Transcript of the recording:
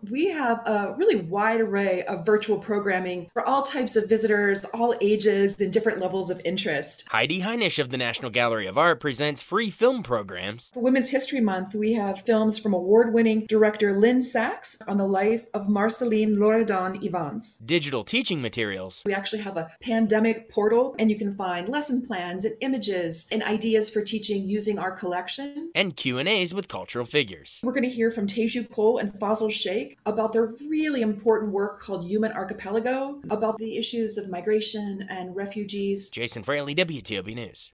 We have a really wide array of virtual programming for all types of visitors, all ages, and different levels of interest. Heidi Heinisch of the National Gallery of Art presents free film programs. For Women's History Month, we have films from award-winning director Lynn Sachs on the life of Marceline Loredan Ivans. Digital teaching materials. We actually have a pandemic portal, and you can find lesson plans and images and ideas for teaching using our collection. And Q&As with cultural figures. We're going to hear from Teju Cole and Fazil Sheikh about their really important work called Human Archipelago, about the issues of migration and refugees. Jason Fraley, WTOP News.